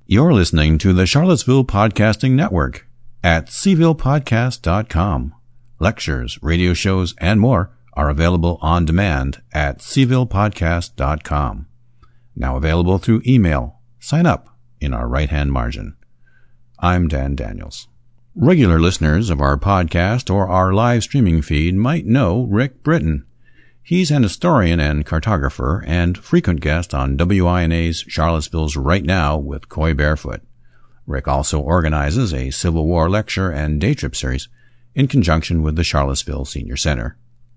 You're listening to the Charlottesville Podcasting Network at cvillepodcast.com. Lectures, radio shows, and more are available on demand at cvillepodcast.com. Now available through email. Sign up in our right-hand margin. I'm Dan Daniels. Regular listeners of our podcast or our live streaming feed might know Rick Britton. He's an historian and cartographer and frequent guest on WINA's Charlottesville's Right Now with Coy Barefoot. Rick also organizes a Civil War lecture and day trip series in conjunction with the Charlottesville Senior Center.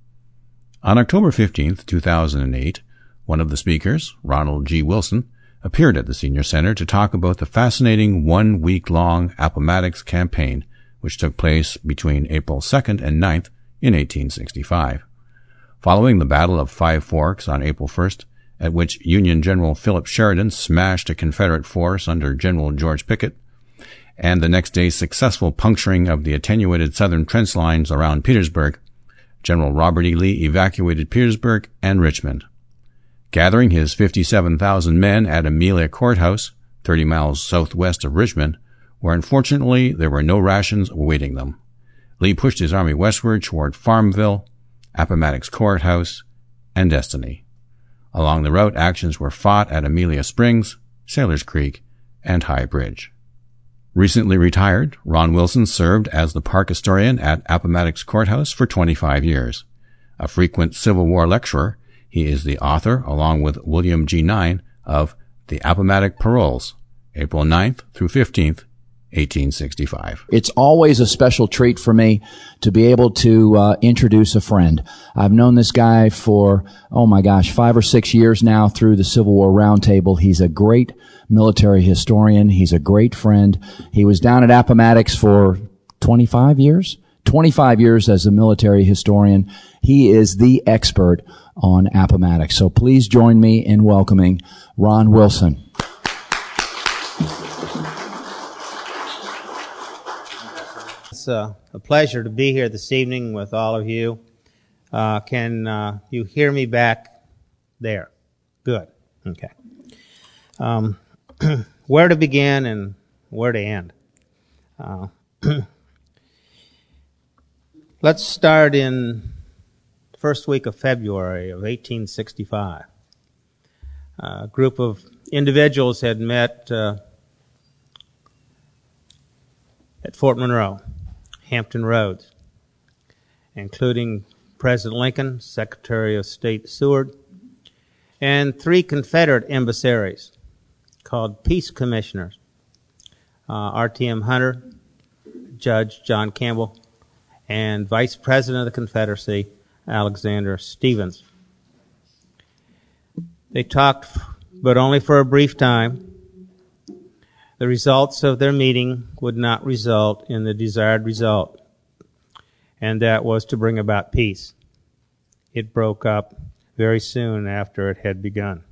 On October 15, 2008, one of the speakers, Ronald G. Wilson, appeared at the Senior Center to talk about the fascinating one-week-long Appomattox campaign which took place between April 2nd and 9th in 1865. Following the Battle of Five Forks on April 1st, at which Union General Philip Sheridan smashed a Confederate force under General George Pickett, and the next day's successful puncturing of the attenuated southern trench lines around Petersburg, General Robert E. Lee evacuated Petersburg and Richmond. Gathering his 57,000 men at Amelia Courthouse, 30 miles southwest of Richmond, where unfortunately there were no rations awaiting them, Lee pushed his army westward toward Farmville, Appomattox Courthouse, and Destiny. Along the route, actions were fought at Amelia Springs, Sailor's Creek, and High Bridge. Recently retired, Ron Wilson served as the park historian at Appomattox Courthouse for 25 years. A frequent Civil War lecturer, he is the author, along with William G. Nine, of The Appomattox Paroles, April 9th through 15th, 1865. It's always a special treat for me to be able to introduce a friend. I've known this guy for, 5 or 6 years now through the Civil War Roundtable. He's a great military historian. He's a great friend. He was down at Appomattox for 25 years? 25 years as a military historian. He is the expert on Appomattox. So please join me in welcoming Ron Wilson. It's a pleasure to be here this evening with all of you. Can you hear me back there? Good. Okay. Where to begin and where to end? Let's start in the first week of February of 1865. A group of individuals had met at Fort Monroe, Hampton Roads, including President Lincoln, Secretary of State Seward, and 3 Confederate emissaries called Peace Commissioners, R.T.M. Hunter, Judge John Campbell, and Vice President of the Confederacy, Alexander Stephens. They talked, but only for a brief time. The results of their meeting would not result in the desired result, and that was to bring about peace. It broke up very soon after it had begun.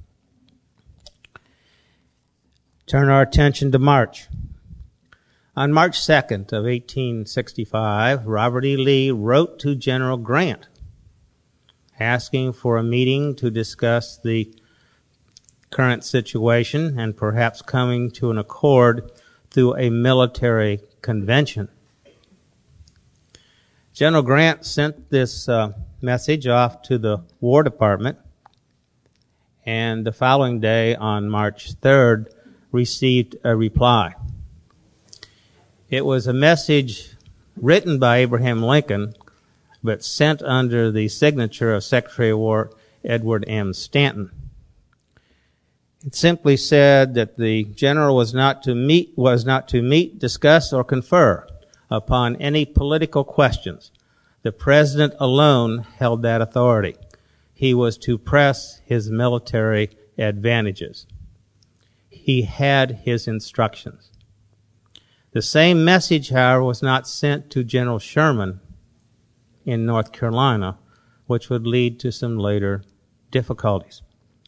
Turn our attention to March. On March 2nd of 1865, Robert E. Lee wrote to General Grant asking for a meeting to discuss the current situation and perhaps coming to an accord through a military convention. General Grant sent this message off to the War Department, and the following day, on March 3rd, received a reply. It was a message written by Abraham Lincoln, but sent under the signature of Secretary of War Edward M. Stanton. It simply said that the general was not to meet, discuss, or confer upon any political questions. The president alone held that authority. He was to press his military advantages. He had his instructions. The same message, however, was not sent to General Sherman in North Carolina, which would lead to some later difficulties.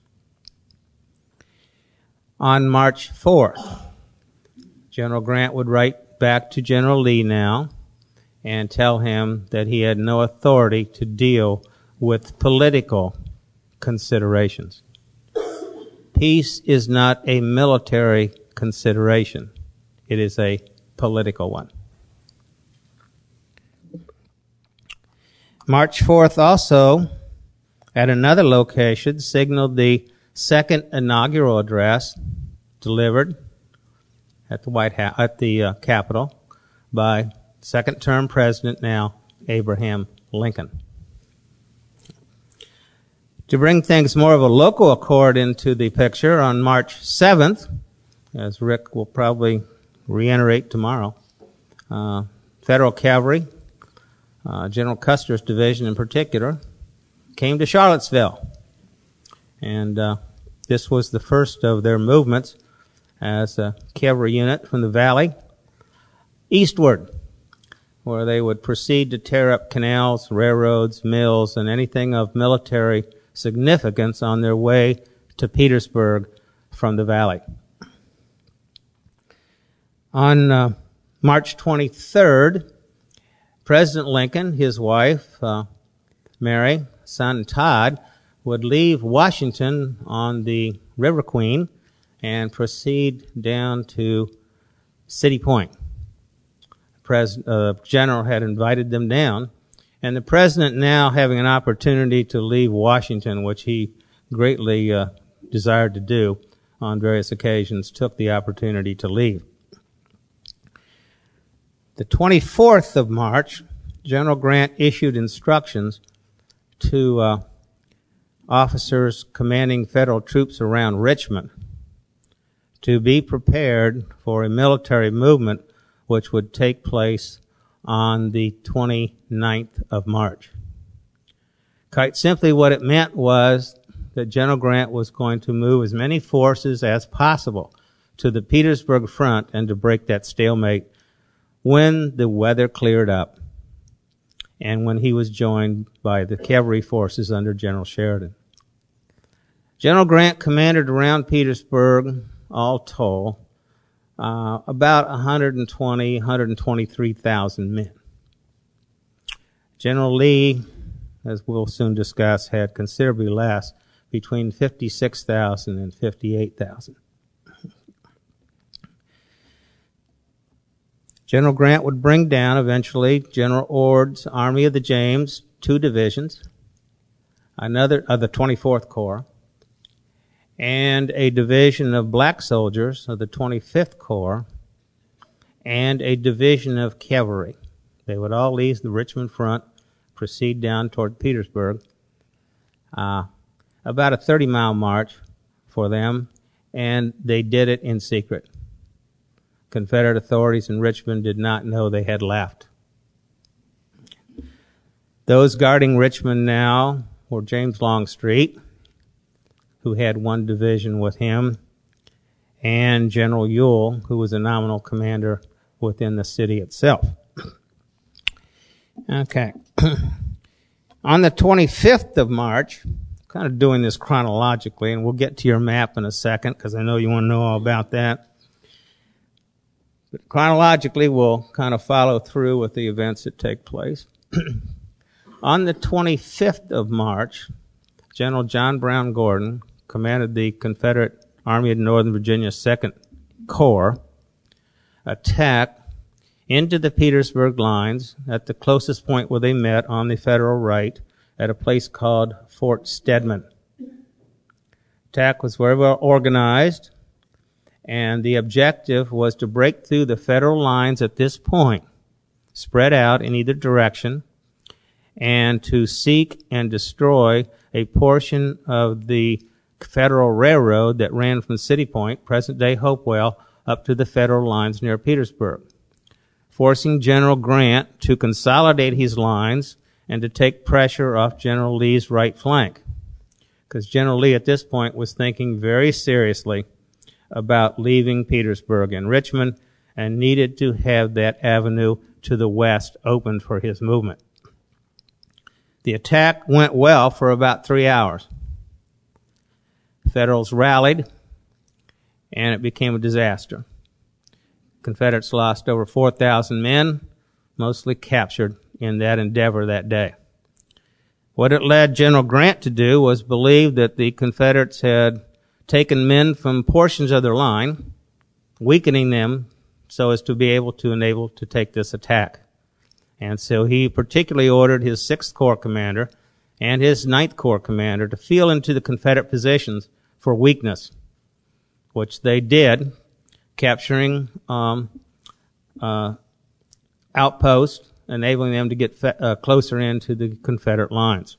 On March 4th, General Grant would write back to General Lee now and tell him that he had no authority to deal with political considerations. Peace is not a military consideration. It is a political one. March 4th also, at another location, signaled the second inaugural address delivered at the White House, at the Capitol, by second-term president now Abraham Lincoln. To bring things more of a local accord into the picture, on March 7th, as Rick will probably reiterate tomorrow, Federal Cavalry, General Custer's division in particular, came to Charlottesville. And this was the first of their movements as a cavalry unit from the valley eastward, where they would proceed to tear up canals, railroads, mills, and anything of military significance on their way to Petersburg from the valley. On March 23rd, President Lincoln, his wife, Mary, son Todd, would leave Washington on the River Queen and proceed down to City Point. The general had invited them down, and the president, now having an opportunity to leave Washington, which he greatly desired to do on various occasions, took the opportunity to leave. The 24th of March, General Grant issued instructions to officers commanding federal troops around Richmond to be prepared for a military movement which would take place on the 29th of March. Quite simply, what it meant was that General Grant was going to move as many forces as possible to the Petersburg front and to break that stalemate when the weather cleared up and when he was joined by the cavalry forces under General Sheridan. General Grant commanded around Petersburg, all told, about 123,000 men. General Lee, as we'll soon discuss, had considerably less, between 56,000 and 58,000. General Grant would bring down eventually General Ord's Army of the James, 2 divisions, another of the 24th Corps, and a division of black soldiers of the 25th Corps, and a division of cavalry. They would all leave the Richmond front, proceed down toward Petersburg, about a 30-mile march for them, and they did it in secret. Confederate authorities in Richmond did not know they had left. Those guarding Richmond now were James Longstreet, who had 1 division with him, and General Ewell, who was a nominal commander within the city itself. Okay. On the 25th of March, kind of doing this chronologically, and we'll get to your map in a second because I know you want to know all about that. But chronologically, we'll kind of follow through with the events that take place. On the 25th of March, General John Brown Gordon commanded the Confederate Army of Northern Virginia 2nd Corps attack into the Petersburg lines at the closest point where they met on the federal right at a place called Fort Stedman. Attack was very well organized, and the objective was to break through the federal lines at this point, spread out in either direction, and to seek and destroy a portion of the Federal Railroad that ran from City Point, present-day Hopewell, up to the federal lines near Petersburg, forcing General Grant to consolidate his lines and to take pressure off General Lee's right flank, because General Lee at this point was thinking very seriously about leaving Petersburg and Richmond and needed to have that avenue to the west opened for his movement. The attack went well for about 3 hours. Federals rallied, and it became a disaster. Confederates lost over 4,000 men, mostly captured in that endeavor that day. What it led General Grant to do was believe that the Confederates had taken men from portions of their line, weakening them so as to be able to take this attack. And so he particularly ordered his 6th Corps commander and his 9th Corps commander to feel into the Confederate positions for weakness, which they did, capturing outposts, enabling them to get closer into the Confederate lines.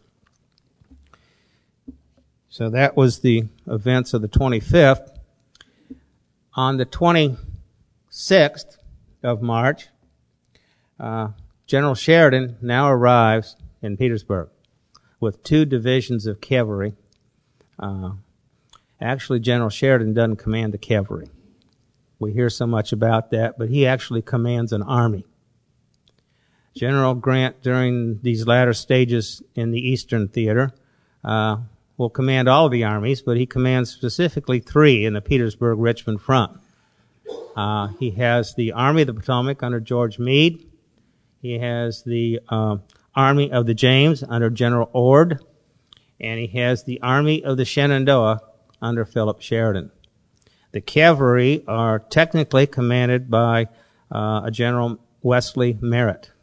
So that was the events of the 25th. On the 26th of March, General Sheridan now arrives in Petersburg with 2 divisions of cavalry. Actually, General Sheridan doesn't command the cavalry. We hear so much about that, but he actually commands an army. General Grant, during these latter stages in the Eastern Theater, will command all of the armies, but he commands specifically 3 in the Petersburg-Richmond front. He has the Army of the Potomac under George Meade. He has the Army of the James under General Ord. And he has the Army of the Shenandoah under Philip Sheridan. The cavalry are technically commanded by a General Wesley Merritt.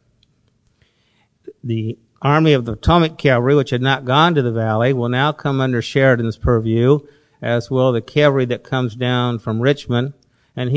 The Army of the Potomac Cavalry, which had not gone to the valley, will now come under Sheridan's purview, as will the cavalry that comes down from Richmond. And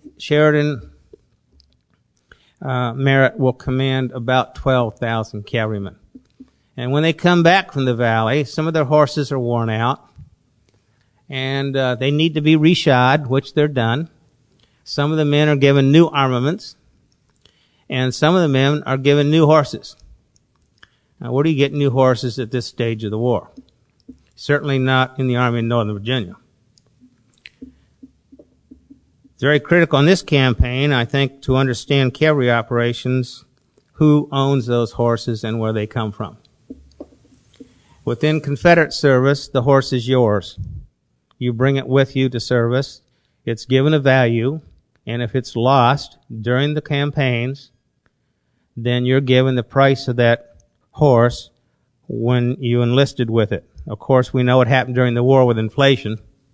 Merritt will command about 12,000 cavalrymen. And when they come back from the valley, some of their horses are worn out, and they need to be reshod, which they're done. Some of the men are given new armaments, and some of the men are given new horses. Now, where do you get new horses at this stage of the war? Certainly not in the Army of Northern Virginia. It's very critical in this campaign, I think, to understand cavalry operations, who owns those horses and where they come from. Within Confederate service, the horse is yours. You bring it with you to service. It's given a value, and if it's lost during the campaigns, then you're given the price of that horse when you enlisted with it. Of course, we know what happened during the war with inflation.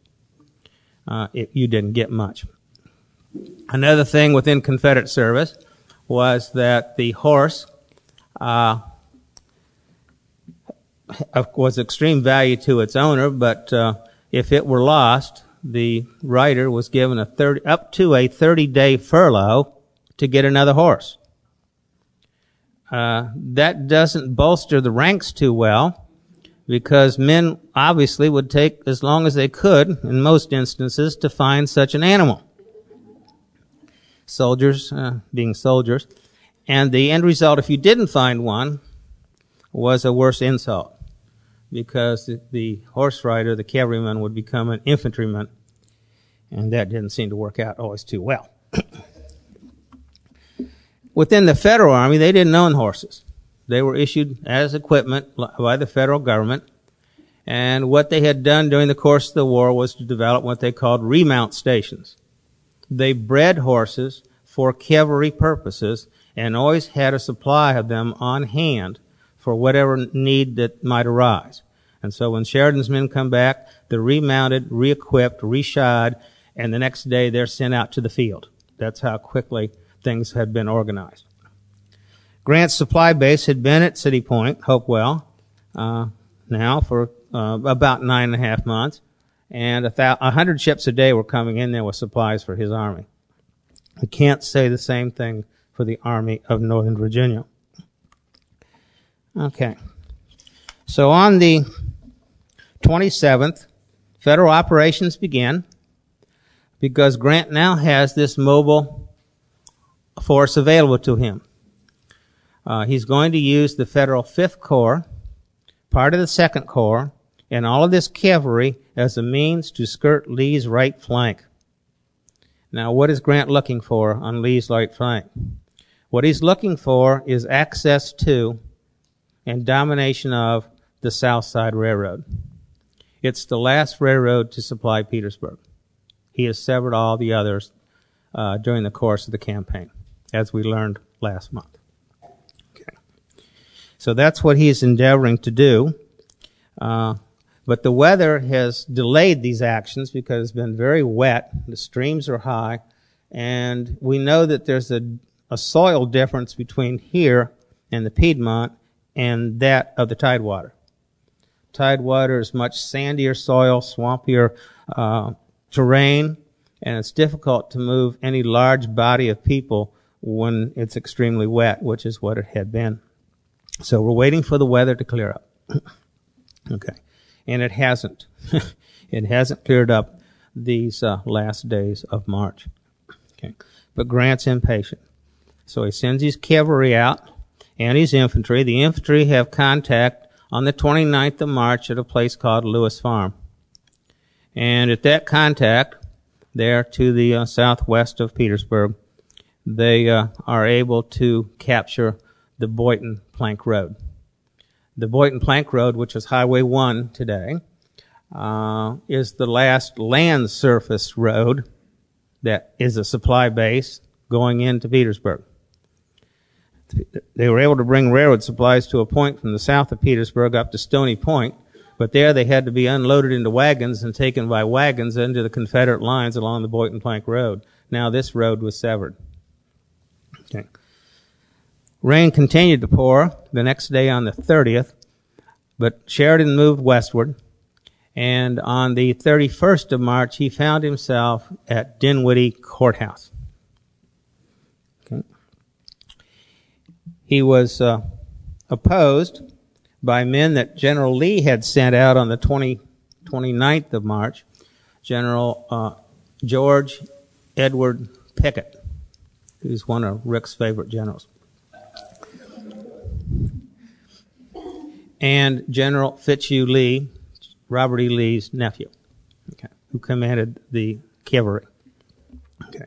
You didn't get much. Another thing within Confederate service was that the horse was extreme value to its owner, but if it were lost, the rider was given up to a 30-day furlough to get another horse. That doesn't bolster the ranks too well, because men obviously would take as long as they could, in most instances, to find such an animal. Soldiers being soldiers. And the end result, if you didn't find one, was a worse insult, because the horse rider, the cavalryman, would become an infantryman, and that didn't seem to work out always too well. Within the Federal Army, they didn't own horses. They were issued as equipment by the federal government, and what they had done during the course of the war was to develop what they called remount stations. They bred horses for cavalry purposes and always had a supply of them on hand for whatever need that might arise. And so when Sheridan's men come back, they're remounted, re-equipped, reshod, and the next day they're sent out to the field. That's how quickly things had been organized. Grant's supply base had been at City Point, Hopewell, now for about 9.5 months, and 100 ships a day were coming in there with supplies for his army. I can't say the same thing for the Army of Northern Virginia. Okay. So on the 27th, federal operations began, because Grant now has this mobile force available to him. He's going to use the Federal 5th Corps, part of the 2nd Corps, and all of this cavalry as a means to skirt Lee's right flank. Now, what is Grant looking for on Lee's right flank? What he's looking for is access to and domination of the South Side Railroad. It's the last railroad to supply Petersburg. He has severed all the others during the course of the campaign, as we learned last month. Okay. So that's what he is endeavoring to do. But the weather has delayed these actions because it's been very wet. The streams are high. And we know that there's a soil difference between here and the Piedmont and that of the Tidewater. Tidewater is much sandier soil, swampier terrain, and it's difficult to move any large body of people when it's extremely wet, which is what it had been. So we're waiting for the weather to clear up. Okay. And it hasn't. It hasn't cleared up these last days of March. Okay. But Grant's impatient. So he sends his cavalry out and his infantry. The infantry have contact on the 29th of March at a place called Lewis Farm. And at that contact, there to the southwest of Petersburg, they are able to capture the Boynton Plank Road. The Boynton Plank Road, which is Highway 1 today, is the last land surface road that is a supply base going into Petersburg. They were able to bring railroad supplies to a point from the south of Petersburg up to Stony Point, but there they had to be unloaded into wagons and taken by wagons into the Confederate lines along the Boynton Plank Road. Now this road was severed. Okay. Rain continued to pour the next day on the 30th, but Sheridan moved westward, and on the 31st of March, he found himself at Dinwiddie Courthouse. Okay. He was opposed by men that General Lee had sent out on the 29th of March, General George Edward Pickett, who's one of Rick's favorite generals, and General Fitzhugh Lee, Robert E. Lee's nephew, okay, who commanded the cavalry. Okay.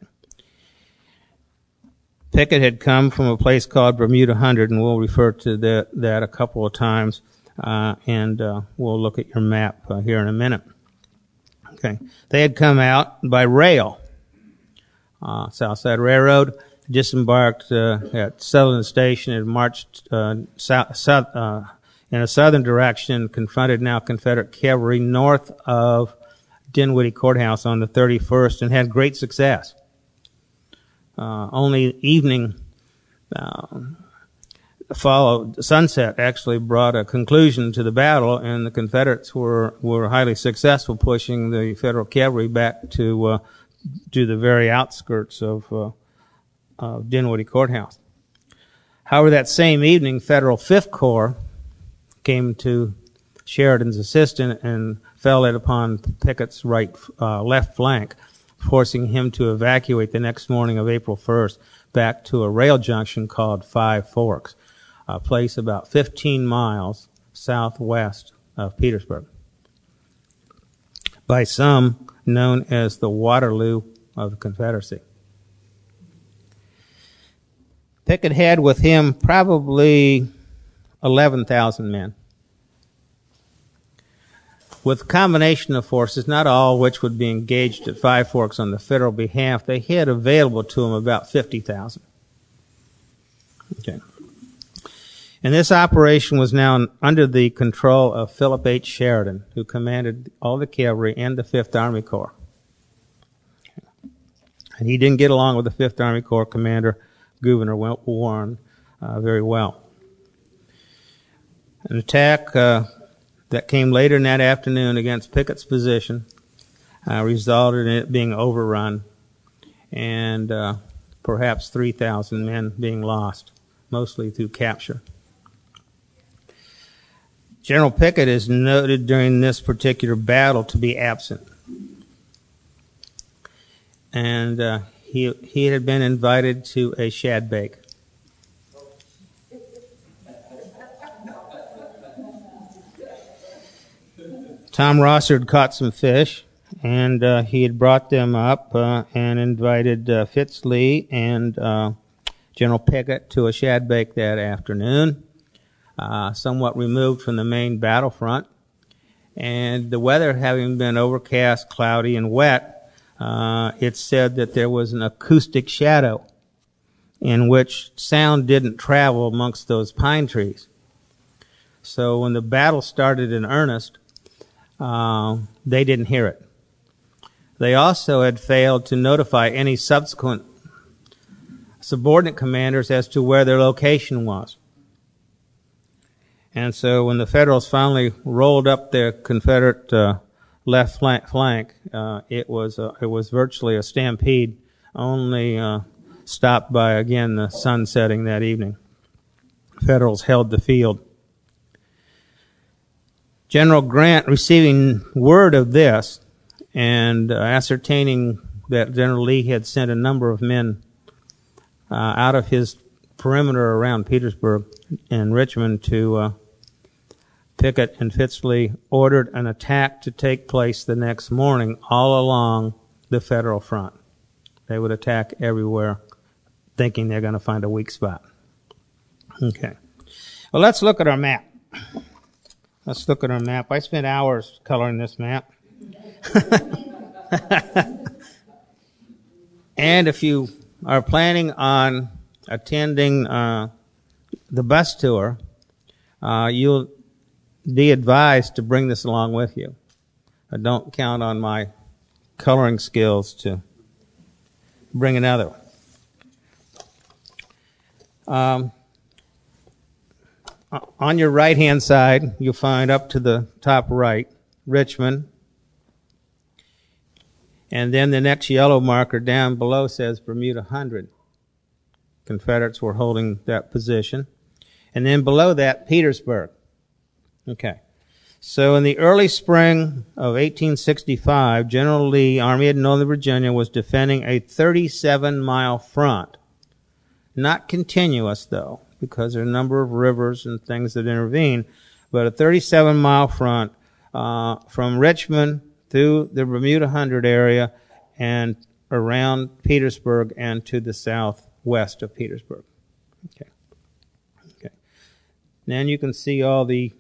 Pickett had come from a place called Bermuda Hundred, and we'll refer to that a couple of times, and we'll look at your map here in a minute. Okay. They had come out by rail, Southside Railroad, disembarked at Sutherland Station and marched in a southern direction, confronted now Confederate cavalry north of Dinwiddie Courthouse on the 31st, and had great success. Only evening sunset actually brought a conclusion to the battle, and the Confederates were highly successful, pushing the Federal cavalry back to the very outskirts of Dinwiddie Courthouse. However, that same evening, Federal 5th Corps came to Sheridan's assistance and fell in upon Pickett's left flank, forcing him to evacuate the next morning of April 1st back to a rail junction called Five Forks, a place about 15 miles southwest of Petersburg, by some known as the Waterloo of the Confederacy. Pickett had with him probably 11,000 men. With a combination of forces, not all of which would be engaged at Five Forks on the federal behalf, they had available to them about 50,000. Okay. And this operation was now under the control of Philip H. Sheridan, who commanded all the cavalry and the 5th Army Corps. And he didn't get along with the 5th Army Corps commander, Gouverneur Warren, very well. An attack that came later in that afternoon against Pickett's position resulted in it being overrun and perhaps 3,000 men being lost, mostly through capture. General Pickett is noted during this particular battle to be absent. And he had been invited to a shad bake. Tom Rosser had caught some fish, and he had brought them up and invited Fitz Lee and General Pickett to a shad bake that afternoon, somewhat removed from the main battlefront. And the weather having been overcast, cloudy, and wet, it's said that there was an acoustic shadow in which sound didn't travel amongst those pine trees. So when the battle started in earnest, they didn't hear it. They also had failed to notify any subsequent subordinate commanders as to where their location was. And so when the Federals finally rolled up their Confederate left flank, it was virtually a stampede, only stopped by, again, the sun setting that evening. Federals held the field. General Grant, receiving word of this and ascertaining that General Lee had sent a number of men out of his perimeter around Petersburg and Richmond to Pickett and Fitzlee, ordered an attack to take place the next morning all along the Federal front. They would attack everywhere, thinking they're going to find a weak spot. Okay. Well, let's look at our map. Let's look at our map. I spent hours coloring this map. And if you are planning on attending the bus tour, you'll be advised to bring this along with you. Don't count on my coloring skills to bring another one. On your right-hand side, you'll find up to the top right, Richmond. And then the next yellow marker down below says Bermuda 100. Confederates were holding that position. And then below that, Petersburg. Okay. So in the early spring of 1865, General Lee, Army of Northern Virginia, was defending a 37-mile front. Not continuous, though, because there are a number of rivers and things that intervene, but a 37-mile front from Richmond through the Bermuda 100 area and around Petersburg and to the southwest of Petersburg. Okay. Okay. Then you can see all the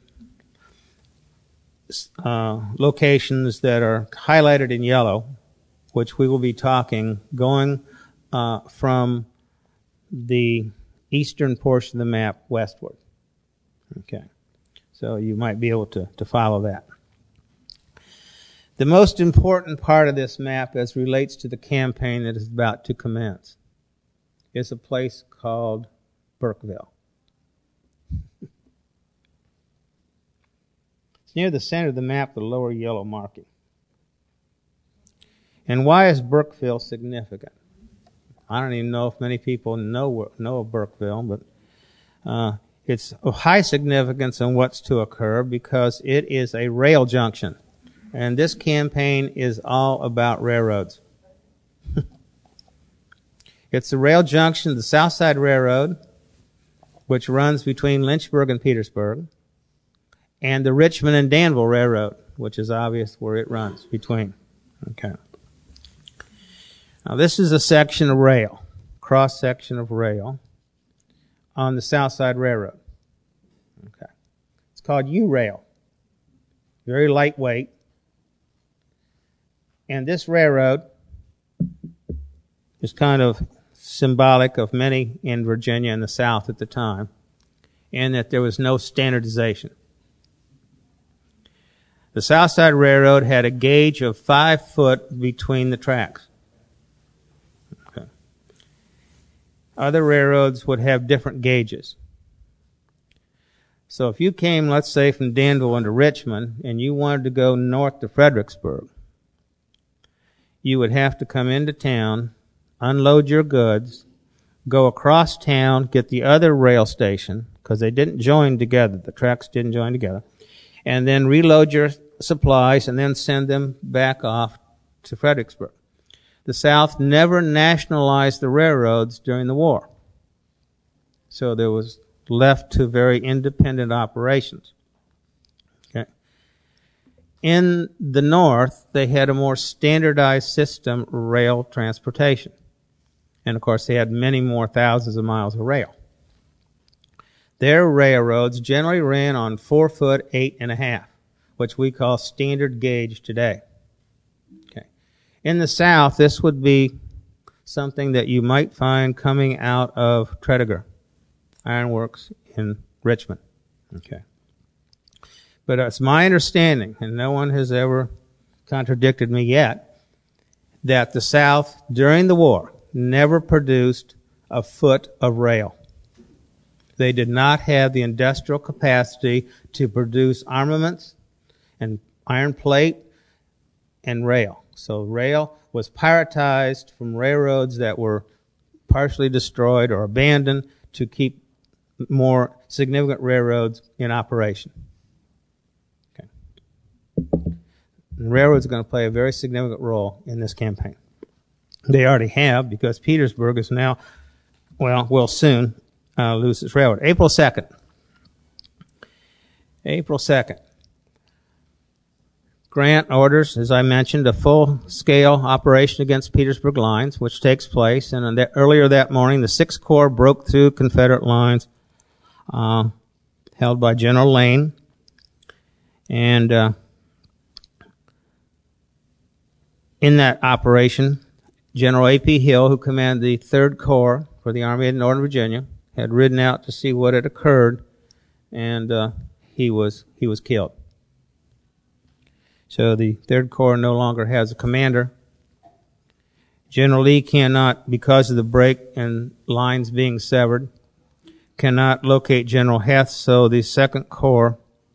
locations that are highlighted in yellow, which we will be talking going from the eastern portion of the map westward. Okay. So you might be able to follow that. The most important part of this map as relates to the campaign that is about to commence is a place called Burkeville. It's near the center of the map, the lower yellow marking. And why is Burkeville significant? I don't even know if many people know of Burkeville, but it's of high significance in what's to occur because it is a rail junction. And this campaign is all about railroads. It's the rail junction, the Southside Railroad, which runs between Lynchburg and Petersburg, and the Richmond and Danville Railroad, which is obvious where it runs between. Okay. Now this is a section of rail, cross-section of rail, on the Southside Railroad. Okay. It's called U-Rail. Very lightweight. And this railroad is kind of symbolic of many in Virginia and the South at the time, in that there was no standardization. The Southside Railroad had a gauge of 5 foot between the tracks. Okay. Other railroads would have different gauges. So if you came, let's say, from Danville into Richmond, and you wanted to go north to Fredericksburg, you would have to come into town, unload your goods, go across town, get the other rail station, because they didn't join together, the tracks didn't join together, and then reload your supplies and then send them back off to Fredericksburg. The South never nationalized the railroads during the war. So there was left to very independent operations. Okay. In the North, they had a more standardized system of rail transportation. And of course, they had many more thousands of miles of rail. Their railroads generally ran on 4 foot 8.5, which we call standard gauge today. Okay. In the South, this would be something that you might find coming out of Tredegar Ironworks in Richmond. Okay. But it's my understanding, and no one has ever contradicted me yet, that the South, during the war, never produced a foot of rail. They did not have the industrial capacity to produce armaments and iron plate and rail. So rail was prioritized from railroads that were partially destroyed or abandoned to keep more significant railroads in operation. Okay. And railroads are going to play a very significant role in this campaign. They already have, because Petersburg is now, will soon lose its railroad. April 2nd. April 2nd. Grant orders, as I mentioned, a full-scale operation against Petersburg lines, which takes place. And earlier that morning, the 6th Corps broke through Confederate lines held by General Lane. And in that operation, General A.P. Hill, who commanded the 3rd Corps for the Army of Northern Virginia, had ridden out to see what had occurred, and he was killed. So the 3rd Corps no longer has a commander. General Lee cannot, because of the break and lines being severed, cannot locate General Heth, so the 3rd Corps,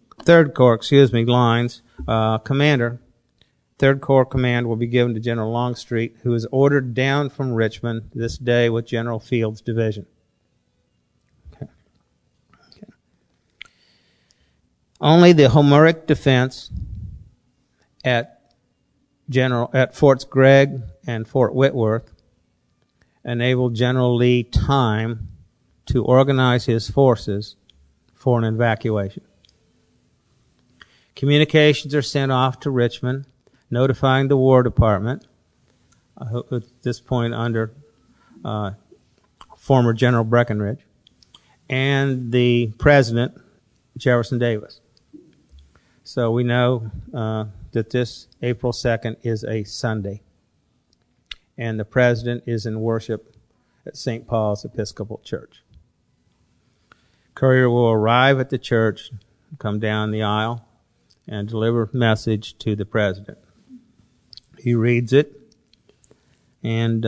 lines commander, 3rd Corps command will be given to General Longstreet, who is ordered down from Richmond this day with General Field's division. Okay. Only the Homeric defense at Forts Gregg and Fort Whitworth enabled General Lee time to organize his forces for an evacuation. Communications are sent off to Richmond, notifying the War Department, at this point under former General Breckinridge, and the President, Jefferson Davis. So we know that this April 2nd is a Sunday, and the President is in worship at St. Paul's Episcopal Church. Courier will arrive at the church, come down the aisle, and deliver a message to the President. He reads it, and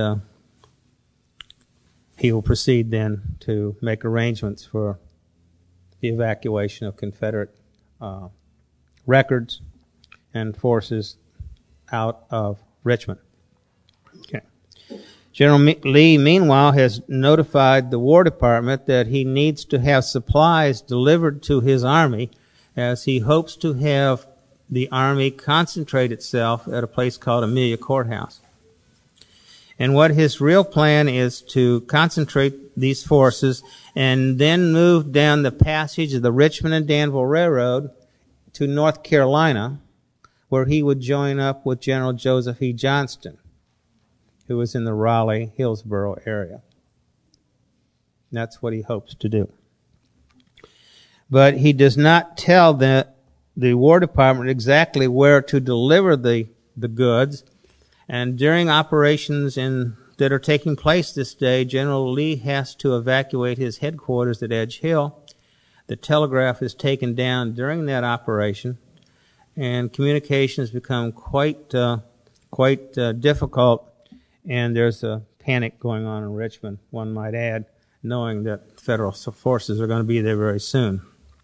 he will proceed then to make arrangements for the evacuation of Confederate records and forces out of Richmond. Okay. General Lee, meanwhile, has notified the War Department that he needs to have supplies delivered to his army, as he hopes to have the Army concentrate itself at a place called Amelia Courthouse. And what his real plan is to concentrate these forces and then move down the passage of the Richmond and Danville Railroad to North Carolina, where he would join up with General Joseph E. Johnston, who was in the Raleigh-Hillsborough area. That's what he hopes to do. But he does not tell the War Department exactly where to deliver the goods. And during operations that are taking place this day, General Lee has to evacuate his headquarters at Edge Hill. The telegraph is taken down during that operation, and communications become quite difficult, and there's a panic going on in Richmond, one might add, knowing that federal forces are going to be there very soon.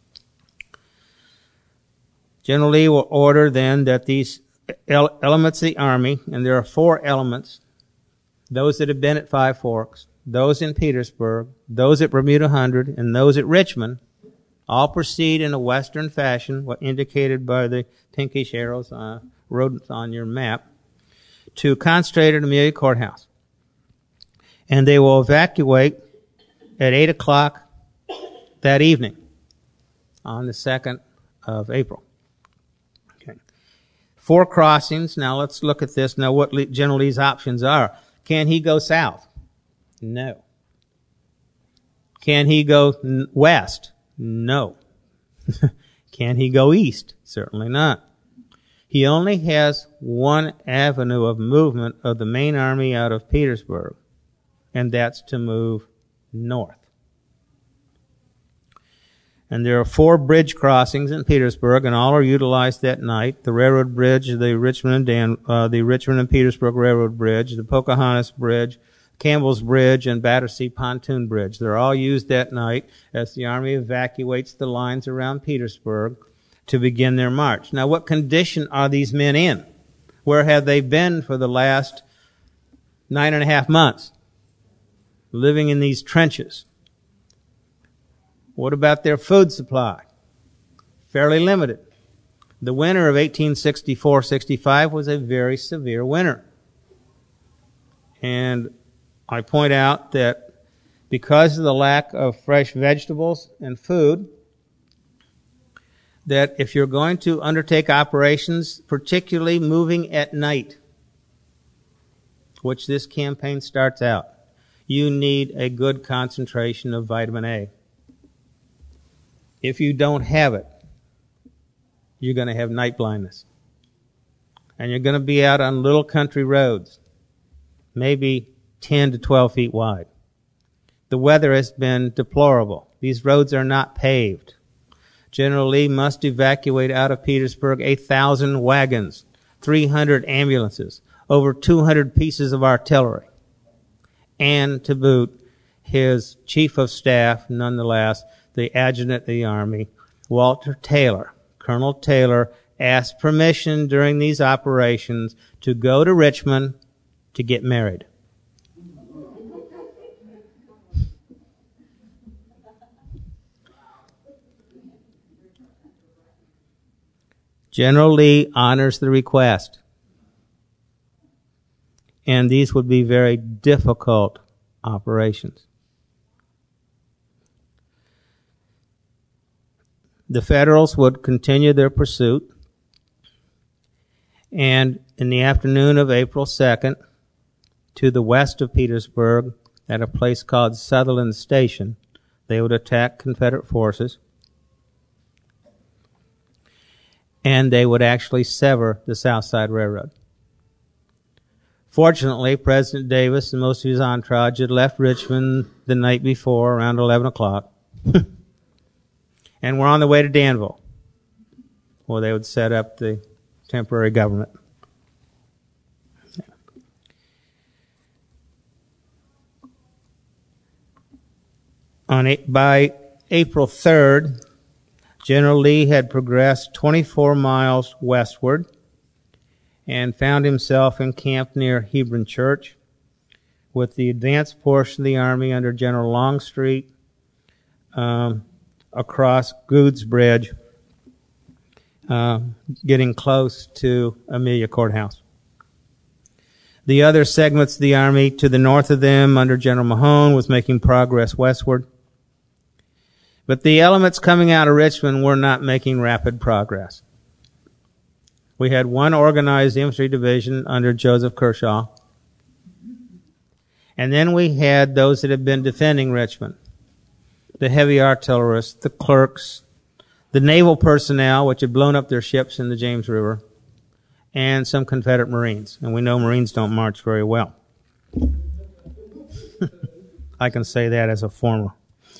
General Lee will order then that these elements of the Army, and there are 4 elements, those that have been at Five Forks, those in Petersburg, those at Bermuda Hundred, and those at Richmond, all proceed in a Western fashion, what indicated by the pinkish arrows wrote on your map, to concentrate at Amelia Courthouse. And they will evacuate at 8 o'clock that evening on the 2nd of April. 4 crossings. Now let's look at this. Now what General Lee's options are. Can he go south? No. Can he go west? No. Can he go east? Certainly not. He only has one avenue of movement of the main army out of Petersburg, and that's to move north. And there are 4 bridge crossings in Petersburg, and all are utilized at night. The railroad bridge, the Richmond and Petersburg Railroad Bridge, the Pocahontas Bridge, Campbell's Bridge, and Battersea Pontoon Bridge. They're all used at night as the Army evacuates the lines around Petersburg to begin their march. Now, what condition are these men in? Where have they been for the last 9.5 months? Living in these trenches. What about their food supply? Fairly limited. The winter of 1864-65 was a very severe winter. And I point out that because of the lack of fresh vegetables and food, that if you're going to undertake operations, particularly moving at night, which this campaign starts out, you need a good concentration of vitamin A. If you don't have it, you're going to have night blindness. And you're going to be out on little country roads, maybe 10 to 12 feet wide. The weather has been deplorable. These roads are not paved. General Lee must evacuate out of Petersburg 1,000 wagons, 300 ambulances, over 200 pieces of artillery. And to boot, his chief of staff, nonetheless, the adjutant of the Army, Walter Taylor, Colonel Taylor, asked permission during these operations to go to Richmond to get married. General Lee honors the request. And these would be very difficult operations. The Federals would continue their pursuit, and in the afternoon of April 2nd, to the west of Petersburg, at a place called Sutherland Station, they would attack Confederate forces, and they would actually sever the South Side Railroad. Fortunately, President Davis and most of his entourage had left Richmond the night before, around 11 o'clock, and were on the way to Danville, where they would set up the temporary government. By April 3rd, General Lee had progressed 24 miles westward and found himself encamped near Hebron Church with the advanced portion of the Army under General Longstreet across Goods Bridge, getting close to Amelia Courthouse. The other segments of the Army to the north of them under General Mahone was making progress westward. But the elements coming out of Richmond were not making rapid progress. We had one organized infantry division under Joseph Kershaw. And then we had those that had been defending Richmond. The heavy artillerists, the clerks, the naval personnel, which had blown up their ships in the James River, and some Confederate Marines. And we know Marines don't march very well. I can say that as a former.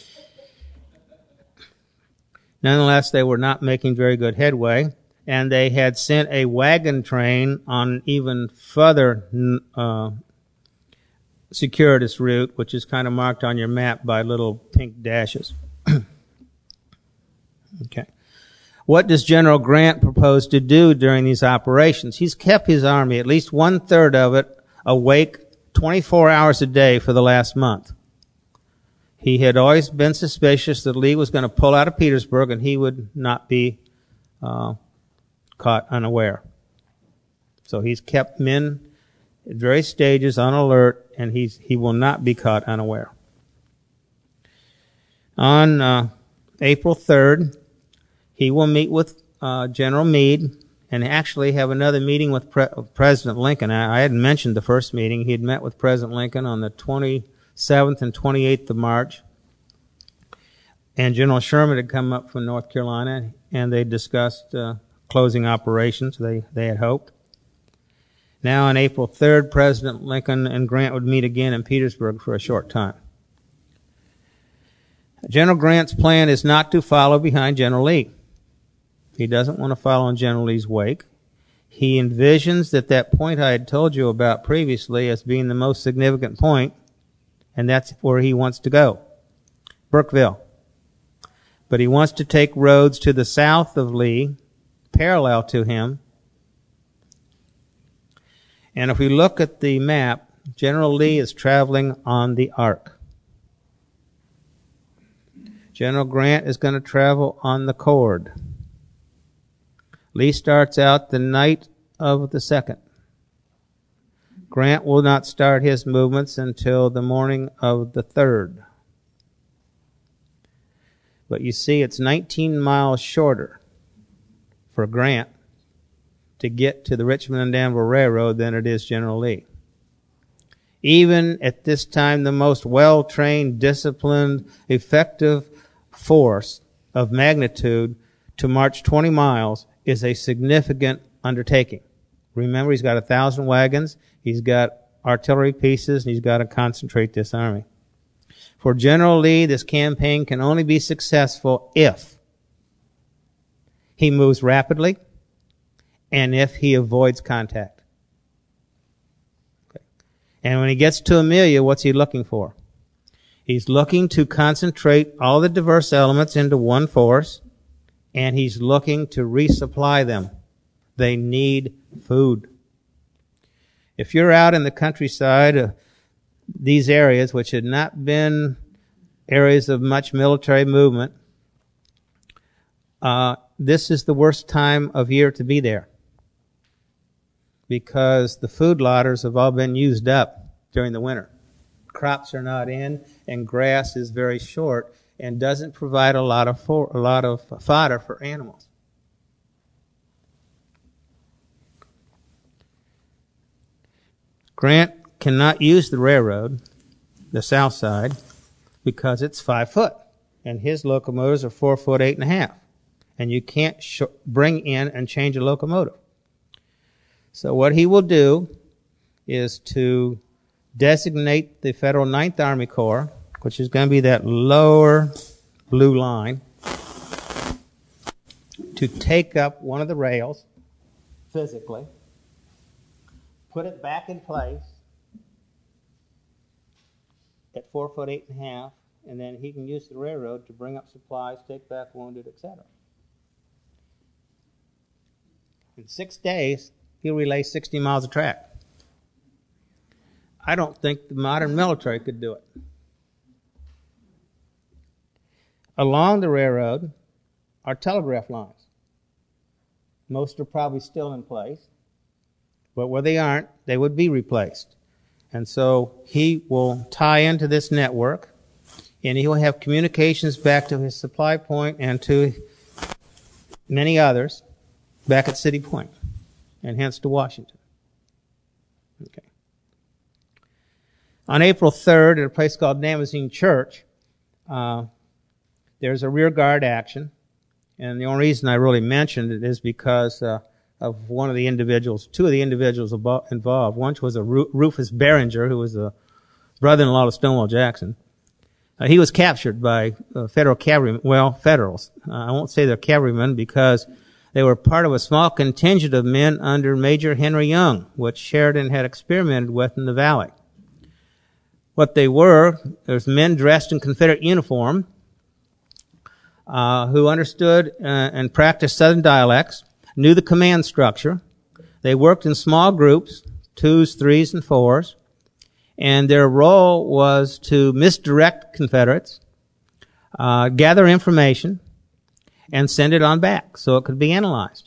Nonetheless, they were not making very good headway, and they had sent a wagon train on an even further circuitous route, which is kind of marked on your map by little pink dashes. Okay. What does General Grant propose to do during these operations? He's kept his army, at least 1/3 of it, awake 24 hours a day for the last month. He had always been suspicious that Lee was going to pull out of Petersburg and he would not be caught unaware. So he's kept men at various stages on alert, and he will not be caught unaware. On April 3rd, he will meet with General Meade and actually have another meeting with President Lincoln. I hadn't mentioned the first meeting. He had met with President Lincoln on the 27th and 28th of March. And General Sherman had come up from North Carolina, and they discussed closing operations, they had hoped. Now on April 3rd, President Lincoln and Grant would meet again in Petersburg for a short time. General Grant's plan is not to follow behind General Lee. He doesn't want to follow in General Lee's wake. He envisions that point I had told you about previously as being the most significant point, and that's where he wants to go, Burkeville. But he wants to take roads to the south of Lee, parallel to him. And if we look at the map, General Lee is traveling on the Ark. General Grant is going to travel on the Cord. Lee starts out the night of the 2nd. Grant will not start his movements until the morning of the 3rd. But you see, it's 19 miles shorter for Grant to get to the Richmond and Danville Railroad than it is General Lee. Even at this time, the most well-trained, disciplined, effective force of magnitude to march 20 miles is a significant undertaking. Remember, he's got 1,000 wagons, he's got artillery pieces, and he's got to concentrate this army. For General Lee, this campaign can only be successful if he moves rapidly and if he avoids contact. Okay. And when he gets to Amelia, what's he looking for? He's looking to concentrate all the diverse elements into one force, and he's looking to resupply them. They need food. If you're out in the countryside, these areas, which had not been areas of much military movement, this is the worst time of year to be there, because the food lotters have all been used up during the winter. Crops are not in, and grass is very short and doesn't provide a lot of fodder for animals. Grant cannot use the railroad, the south side, because it's 5 foot, and his locomotives are 4 foot 8.5, and you can't bring in and change a locomotive. So what he will do is to designate the Federal 9th Army Corps, which is going to be that lower blue line, to take up one of the rails physically, put it back in place at 4 foot 8.5, and then he can use the railroad to bring up supplies, take back wounded, etc. In 6 days, he'll relay 60 miles of track. I don't think the modern military could do it. Along the railroad are telegraph lines. Most are probably still in place, but where they aren't, they would be replaced. And so he will tie into this network, and he will have communications back to his supply point and to many others back at City Point, and hence to Washington. Okay. On April 3rd, at a place called Namazine Church, there's a rear guard action. And the only reason I really mentioned it is because of one of the individuals, two of the individuals involved. One was a Rufus Behringer, who was a brother-in-law of Stonewall Jackson. He was captured by federal cavalrymen, Federals. I won't say they're cavalrymen because they were part of a small contingent of men under Major Henry Young, which Sheridan had experimented with in the Valley. What they were, there's men dressed in Confederate uniform who understood and practiced Southern dialects, knew the command structure. They worked in small groups, 2s, 3s, and 4s, and their role was to misdirect Confederates, gather information, and send it on back so it could be analyzed.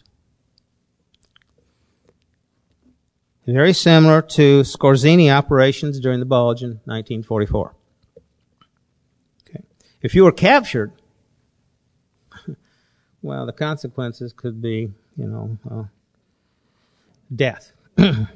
Very similar to Scorzini operations during the Bulge in 1944. Okay. If you were captured, well, the consequences could be, death. Okay.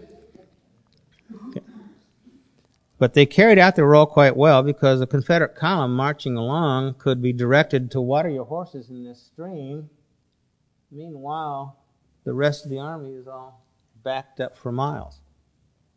But they carried out their role quite well because a Confederate column marching along could be directed to water your horses in this stream. Meanwhile, the rest of the army is all backed up for miles.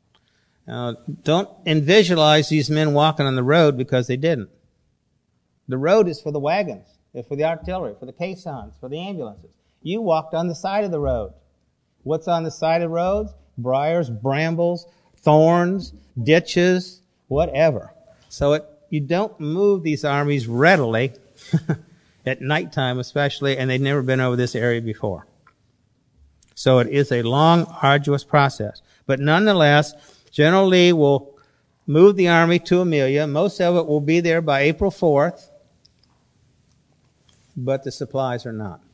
Now, don't visualize these men walking on the road, because they didn't. The road is for the wagons, it's for the artillery, for the caissons, for the ambulances. You walked on the side of the road. What's on the side of roads? Briars, brambles, thorns, ditches, whatever. So you don't move these armies readily, at nighttime especially, and they'd never been over this area before. So it is a long, arduous process. But nonetheless, General Lee will move the army to Amelia. Most of it will be there by April 4th, but the supplies are not.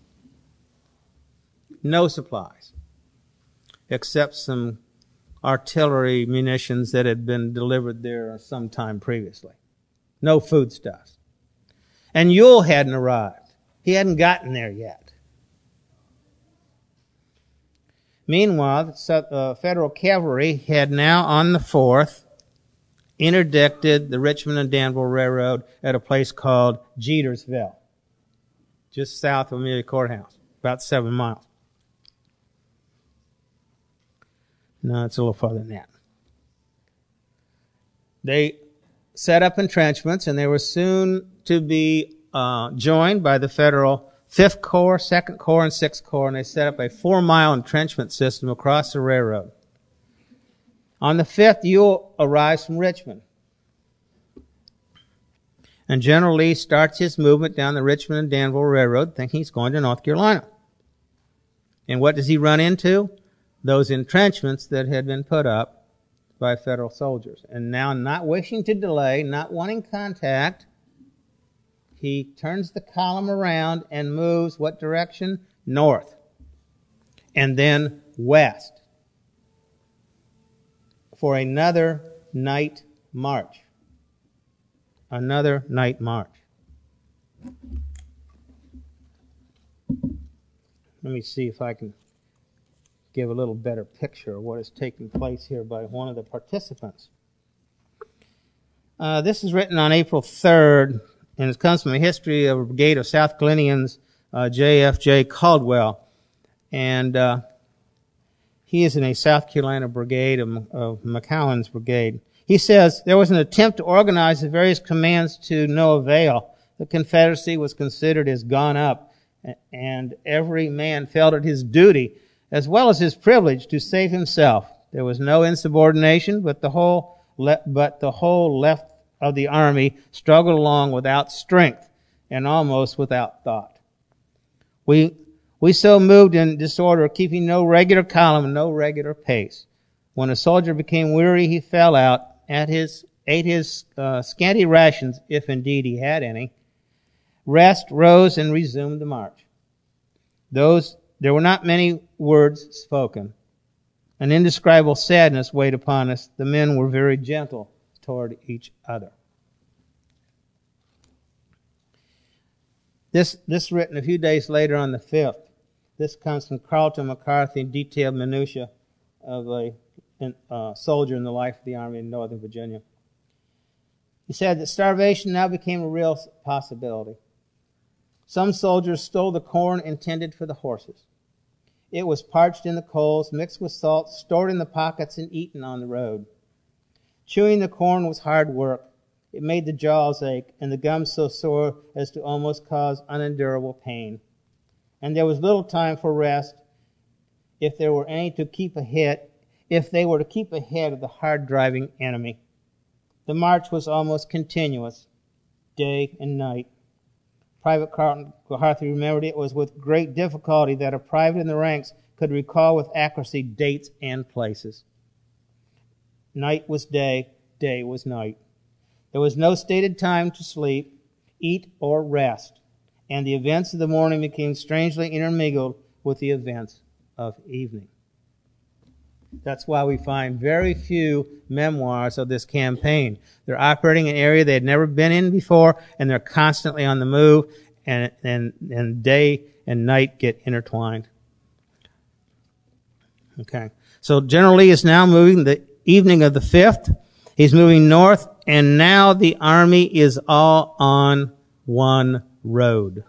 No supplies, except some artillery munitions that had been delivered there some time previously. No foodstuffs. And Ewell hadn't arrived. He hadn't gotten there yet. Meanwhile, the Federal cavalry had now, on the 4th, interdicted the Richmond and Danville Railroad at a place called Jetersville, just south of Amelia Courthouse, about 7 miles. No, it's a little farther than that. They set up entrenchments, and they were soon to be joined by the Federal 5th Corps, 2nd Corps, and 6th Corps, and they set up a 4-mile entrenchment system across the railroad. On the 5th, Ewell arrives from Richmond. And General Lee starts his movement down the Richmond and Danville Railroad, thinking he's going to North Carolina. And what does he run into? Those entrenchments that had been put up by Federal soldiers. And now, not wishing to delay, not wanting contact, he turns the column around and moves what direction? North. And then west for another night march. Another night march. Let me see if I can give a little better picture of what is taking place here by one of the participants. This is written on April 3rd, and it comes from a history of a brigade of South Carolinians, J.F.J. Caldwell. And he is in a South Carolina brigade of McCowan's brigade. He says, there was an attempt to organize the various commands to no avail. The Confederacy was considered as gone up, and every man felt it his duty, as well as his privilege, to save himself. There was no insubordination, but the whole left of the army struggled along without strength and almost without thought. We so moved in disorder, keeping no regular column, no regular pace. When a soldier became weary, he fell out, ate his scanty rations, if indeed he had any, rest, rose, and resumed the march. There were not many words spoken. An indescribable sadness weighed upon us. The men were very gentle toward each other. This written a few days later on the 5th. This comes from Carleton McCarthy, detailed minutiae of a soldier in the life of the Army in Northern Virginia. He said that starvation now became a real possibility. Some soldiers stole the corn intended for the horses. It was parched in the coals, mixed with salt, stored in the pockets, and eaten on the road. Chewing the corn was hard work. It made the jaws ache, and the gums so sore as to almost cause unendurable pain. And there was little time for rest if they were to keep ahead of the hard-driving enemy. The march was almost continuous, day and night. Private Carleton McCarthy remembered it was with great difficulty that a private in the ranks could recall with accuracy dates and places. Night was day, day was night. There was no stated time to sleep, eat, or rest, and the events of the morning became strangely intermingled with the events of evening. That's why we find very few memoirs of this campaign. They're operating in an area they had never been in before, and they're constantly on the move, and day and night get intertwined. Okay. So General Lee is now moving the evening of the 5th. He's moving north, and now the army is all on one road.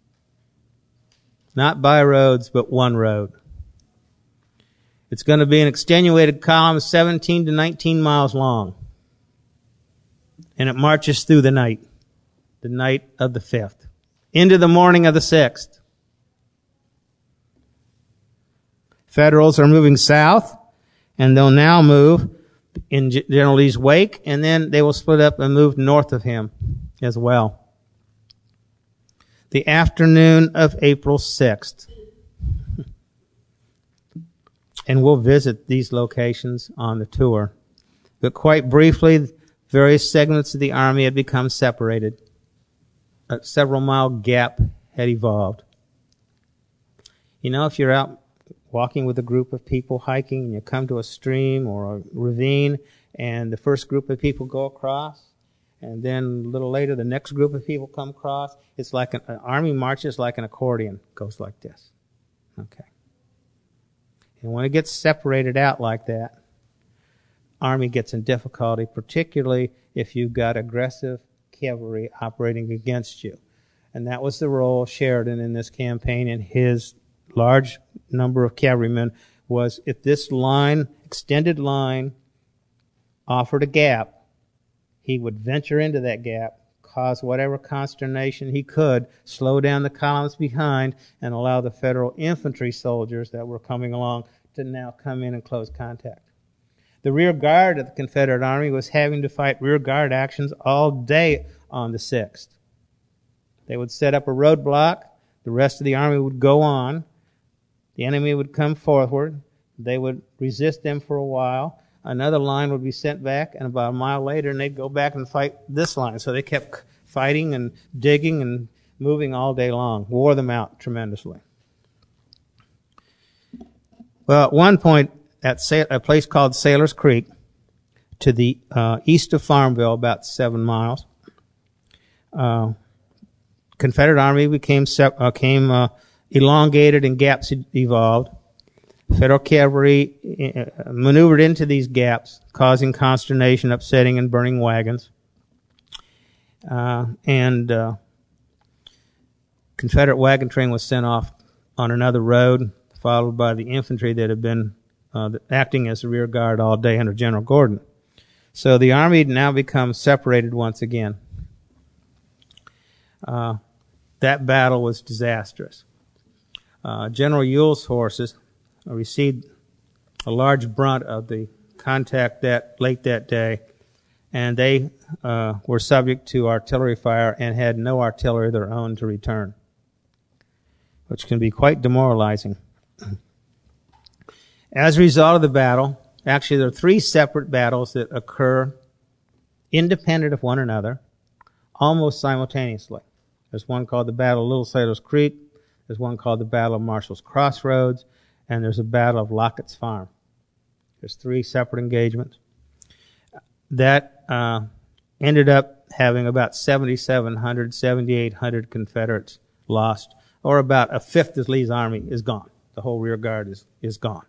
Not by roads, but one road. It's going to be an extenuated column 17 to 19 miles long. And it marches through the night. the night of the 5th, into the morning of the 6th. Federals are moving south, and they'll now move in General Lee's wake, and then they will split up and move north of him as well. The afternoon of April 6th. And we'll visit these locations on the tour. But quite briefly, various segments of the Army had become separated. A several-mile gap had evolved. You know, if you're out walking with a group of people hiking and you come to a stream or a ravine and the first group of people go across and then a little later the next group of people come across, it's like an army marches like an accordion. It goes like this. Okay. And when it gets separated out like that, Army gets in difficulty, particularly if you've got aggressive cavalry operating against you. And that was the role of Sheridan in this campaign, and his large number of cavalrymen was, if this line, extended line, offered a gap, he would venture into that gap, cause whatever consternation he could, slow down the columns behind, and allow the Federal infantry soldiers that were coming along to now come in and close contact. The rear guard of the Confederate Army was having to fight rear guard actions all day on the 6th. They would set up a roadblock. The rest of the Army would go on. The enemy would come forward. They would resist them for a while. Another line would be sent back, and about a mile later, and they'd go back and fight this line. So they kept fighting and digging and moving all day long. Wore them out tremendously. Well, at one point, at a place called Sailor's Creek, to the east of Farmville, about 7 miles, Confederate Army became elongated and gaps evolved. Federal cavalry maneuvered into these gaps, causing consternation, upsetting, and burning wagons. And Confederate wagon train was sent off on another road, followed by the infantry that had been acting as the rear guard all day under General Gordon. So the Army had now become separated once again. That battle was disastrous. General Ewell's forces received a large brunt of the contact late that day, and they were subject to artillery fire and had no artillery of their own to return, which can be quite demoralizing. As a result of the battle, actually there are 3 separate battles that occur independent of one another, almost simultaneously. There's one called the Battle of Little Sailor's Creek, there's one called the Battle of Marshall's Crossroads, and there's a Battle of Lockett's Farm. There's 3 separate engagements. That ended up having about 7,700, 7,800 Confederates lost, or about a fifth of Lee's army is gone. The whole rear guard is gone.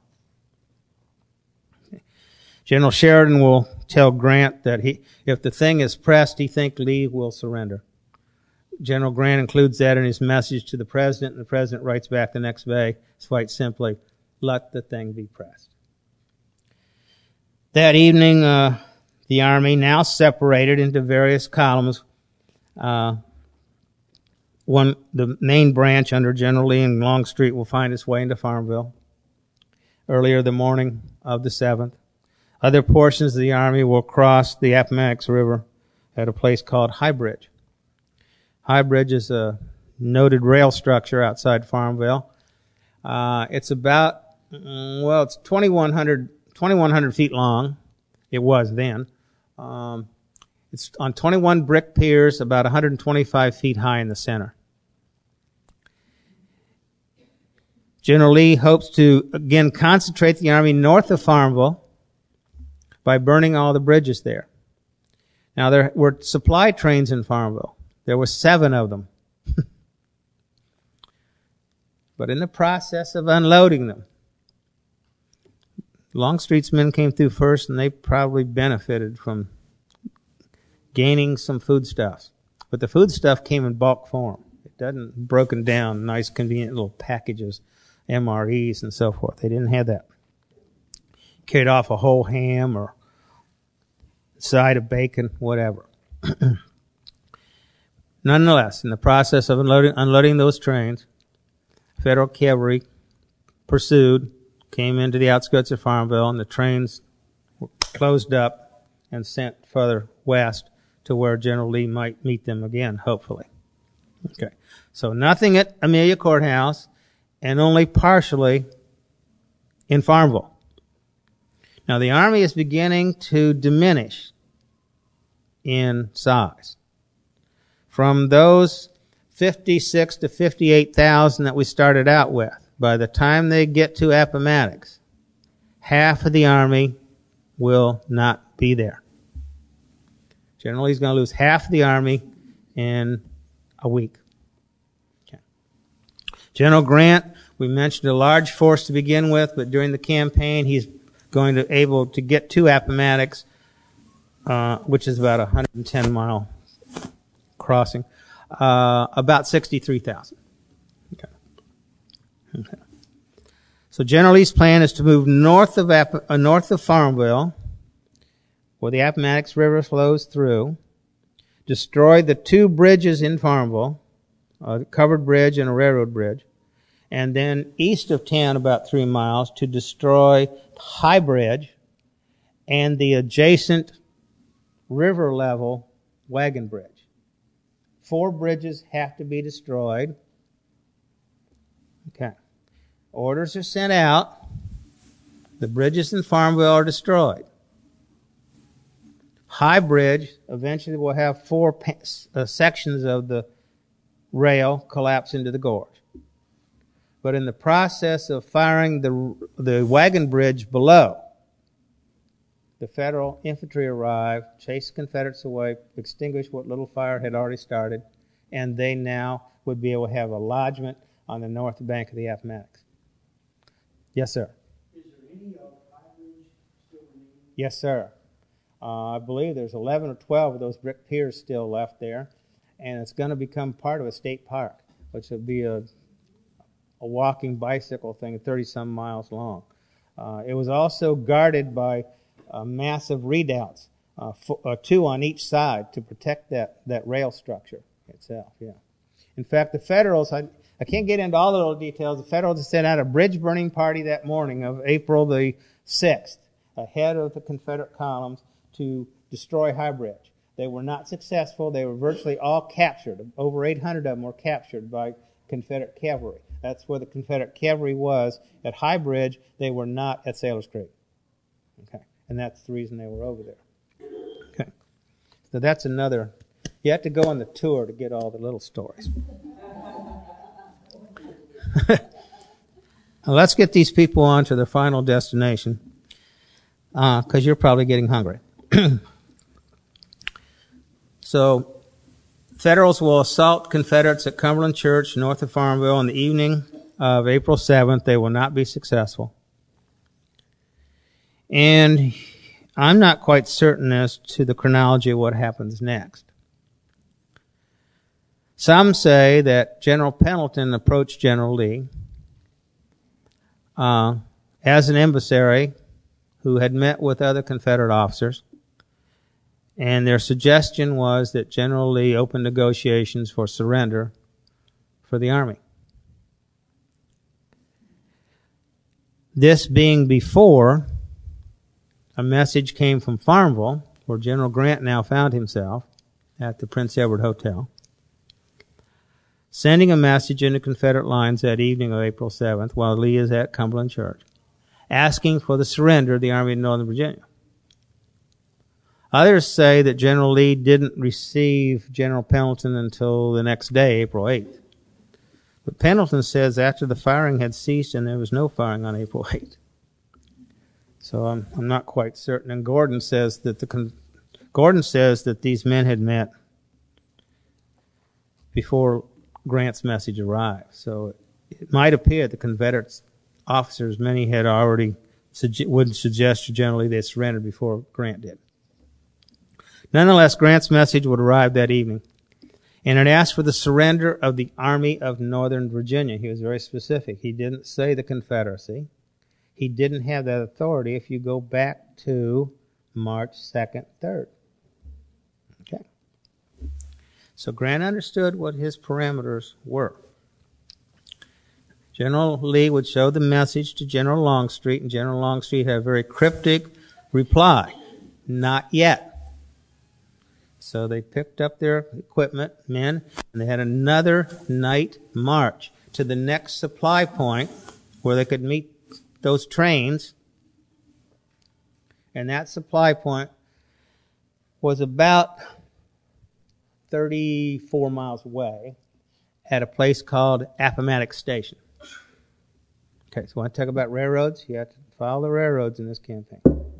Okay. General Sheridan will tell Grant that if the thing is pressed, he thinks Lee will surrender. General Grant includes that in his message to the President, and the President writes back the next day, it's quite simply, let the thing be pressed. That evening, the Army, now separated into various columns, the main branch under General Lee and Longstreet will find its way into Farmville earlier the morning of the 7th. Other portions of the Army will cross the Appomattox River at a place called High Bridge. High Bridge is a noted rail structure outside Farmville. It's about, it's 2,100 feet long. It was then. It's on 21 brick piers, about 125 feet high in the center. General Lee hopes to, again, concentrate the Army north of Farmville by burning all the bridges there. Now, there were supply trains in Farmville. There were 7 of them. But in the process of unloading them, Longstreet's men came through first, and they probably benefited from gaining some foodstuffs. But the foodstuff came in bulk form. It doesn't broken down, nice, convenient little packages, MREs and so forth. They didn't have that. Carried off a whole ham or side of bacon, whatever. Nonetheless, in the process of unloading those trains, Federal cavalry pursued, came into the outskirts of Farmville, and the trains were closed up and sent further west to where General Lee might meet them again, hopefully. Okay. So nothing at Amelia Courthouse and only partially in Farmville. Now the Army is beginning to diminish in size. From those 56 to 58,000 that we started out with, by the time they get to Appomattox, half of the Army will not be there. General Lee's going to lose half of the Army in a week. Okay. General Grant, we mentioned a large force to begin with, but during the campaign he's going to able to get to Appomattox, which is about a 110-mile crossing, about 63,000. Okay. So General Lee's plan is to move north of Farmville, where the Appomattox River flows through, destroy the two bridges in Farmville, a covered bridge and a railroad bridge, and then east of town about 3 miles to destroy High Bridge and the adjacent river level wagon bridge. 4 bridges have to be destroyed. Okay. Orders are sent out. The bridges in Farmville are destroyed. High Bridge eventually will have 4 sections of the rail collapse into the gorge. But in the process of firing the wagon bridge below, the Federal infantry arrived, chased Confederates away, extinguished what little fire had already started, and they now would be able to have a lodgment on the north bank of the Appomattox. Yes, sir. Is there any of High Bridge still remaining? Yes, sir. I believe there's 11 or 12 of those brick piers still left there, and it's going to become part of a state park, which will be a walking bicycle thing 30-some miles long. It was also guarded by massive redoubts, 2 on each side to protect that rail structure itself. Yeah. In fact, the Federals, I can't get into all the little details. The Federals sent out a bridge burning party that morning of April the 6th, ahead of the Confederate columns to destroy High Bridge. They were not successful. They were virtually all captured. Over 800 of them were captured by Confederate cavalry. That's where the Confederate cavalry was at High Bridge. They were not at Sailor's Creek. Okay. And that's the reason they were over there. Okay. So that's another. You have to go on the tour to get all the little stories. Now let's get these people on to their final destination, because you're probably getting hungry. So, Federals will assault Confederates at Cumberland Church, north of Farmville, on the evening of April 7th. They will not be successful. And I'm not quite certain as to the chronology of what happens next. Some say that General Pendleton approached General Lee as an emissary who had met with other Confederate officers, and their suggestion was that General Lee opened negotiations for surrender for the Army. This being before a message came from Farmville, where General Grant now found himself at the Prince Edward Hotel, sending a message into Confederate lines that evening of April 7th while Lee is at Cumberland Church, asking for the surrender of the Army of Northern Virginia. Others say that General Lee didn't receive General Pendleton until the next day, April 8th. But Pendleton says after the firing had ceased, and there was no firing on April 8th. So I'm not quite certain. And Gordon says that these men had met before Grant's message arrived. So it might appear the Confederate officers, many had already would suggest to General Lee they surrendered before Grant did. Nonetheless, Grant's message would arrive that evening, and it asked for the surrender of the Army of Northern Virginia. He was very specific. He didn't say the Confederacy. He didn't have that authority if you go back to March 2nd, 3rd. Okay. So Grant understood what his parameters were. General Lee would show the message to General Longstreet, and General Longstreet had a very cryptic reply, "Not yet." So they picked up their equipment, men, and they had another night march to the next supply point where they could meet those trains. And that supply point was about 34 miles away at a place called Appomattox Station. Okay, so when I talk about railroads, you have to follow the railroads in this campaign.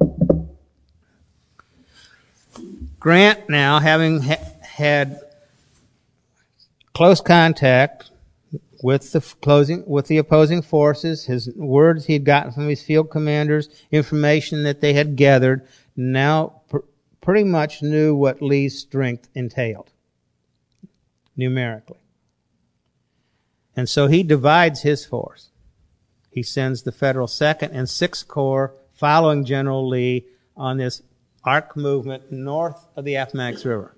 Grant, now having had close contact with the opposing forces, his words he had gotten from his field commanders, information that they had gathered, now pretty much knew what Lee's strength entailed numerically. And so he divides his force. He sends the Federal 2nd and 6th Corps following General Lee on this arc movement north of the Appomattox River.